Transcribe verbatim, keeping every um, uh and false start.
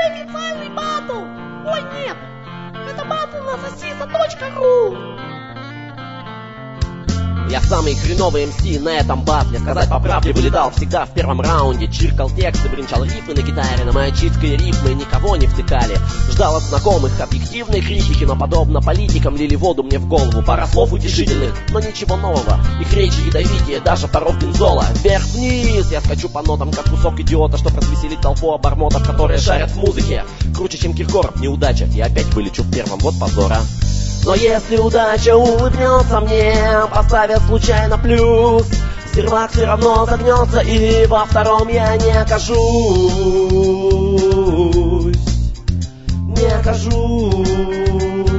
официальный батл! Ой, нет! Это батл на сосиса точка ру! Я самый хреновый эм си на этом батле. Сказать по правде, вылетал всегда в первом раунде. Чиркал тексты, бренчал рифмы на гитаре. На мои чистые рифмы никого не втыкали. Ждал от знакомых объективной критики, но подобно политикам лили воду мне в голову. Пара слов утешительных, но ничего нового. Их речи ядовитее, даже паров бензола. Вверх-вниз, я скачу по нотам, как кусок идиота, чтоб развеселить толпу обормотов, которые шарят в музыке. Круче, чем Киркоров, неудача. Я опять вылечу в первом, вот позора. Но если удача улыбнется мне, поставят случайно плюс, сервак все равно загнется, и во втором я не окажусь. Не окажусь.